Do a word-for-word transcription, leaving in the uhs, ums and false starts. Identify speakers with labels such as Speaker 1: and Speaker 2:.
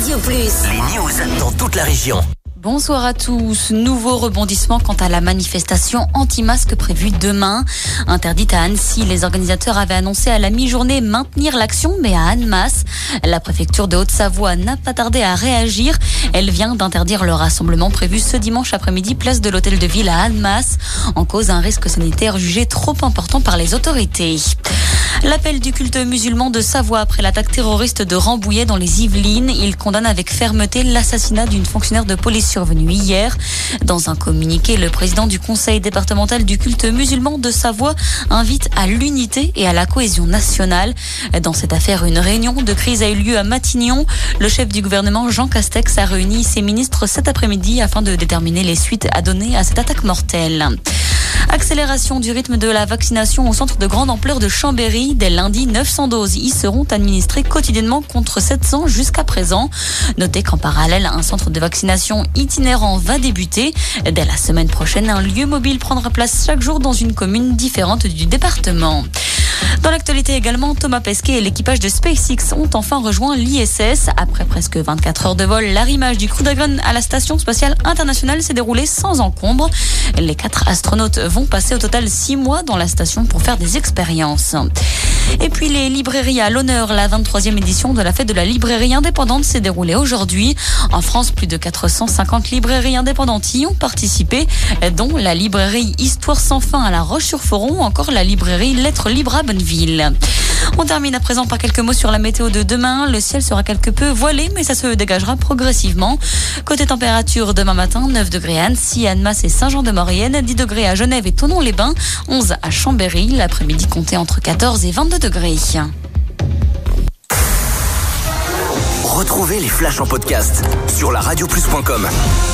Speaker 1: Radio Plus.
Speaker 2: Les news dans toute la région.
Speaker 3: Bonsoir à tous. Nouveau rebondissement quant à la manifestation anti-masque prévue demain. Interdite à Annecy, les organisateurs avaient annoncé à la mi-journée maintenir l'action, mais à Annemasse, la préfecture de Haute-Savoie n'a pas tardé à réagir. Elle vient d'interdire le rassemblement prévu ce dimanche après-midi, place de l'Hôtel de Ville à Annemasse, en cause un risque sanitaire jugé trop important par les autorités. L'appel du culte musulman de Savoie après l'attaque terroriste de Rambouillet dans les Yvelines. Il condamne avec fermeté l'assassinat d'une fonctionnaire de police survenue hier. Dans un communiqué, le président du conseil départemental du culte musulman de Savoie invite à l'unité et à la cohésion nationale. Dans cette affaire, une réunion de crise a eu lieu à Matignon. Le chef du gouvernement, Jean Castex, a réuni ses ministres cet après-midi afin de déterminer les suites à donner à cette attaque mortelle. Accélération du rythme de la vaccination au centre de grande ampleur de Chambéry. Dès lundi, neuf cents doses y seront administrées quotidiennement contre sept cents jusqu'à présent. Notez qu'en parallèle, un centre de vaccination itinérant va débuter. Dès la semaine prochaine, un lieu mobile prendra place chaque jour dans une commune différente du département. Dans l'actualité également, Thomas Pesquet et l'équipage de SpaceX ont enfin rejoint l'I S S. Après presque vingt-quatre heures de vol, l'arrimage du Crew Dragon à la Station spatiale internationale s'est déroulé sans encombre. Les quatre astronautes vont passer au total six mois dans la station pour faire des expériences. Et puis les librairies à l'honneur. La vingt-troisième édition de la fête de la librairie indépendante s'est déroulée aujourd'hui. En France, plus de quatre cent cinquante librairies indépendantes y ont participé, dont la librairie Histoire sans fin à La Roche-sur-Foron ou encore la librairie Lettres libres à Bonneville. On termine à présent par quelques mots sur la météo de demain. Le ciel sera quelque peu voilé, mais ça se dégagera progressivement. Côté température, demain matin, neuf degrés à Annecy, Annemasse et Saint-Jean-de-Maurienne, dix degrés à Genève et Thonon-les-Bains, onze à Chambéry. L'après-midi comptait entre quatorze et vingt-deux degrés.
Speaker 2: Retrouvez les flashs en podcast sur la radio plus point com.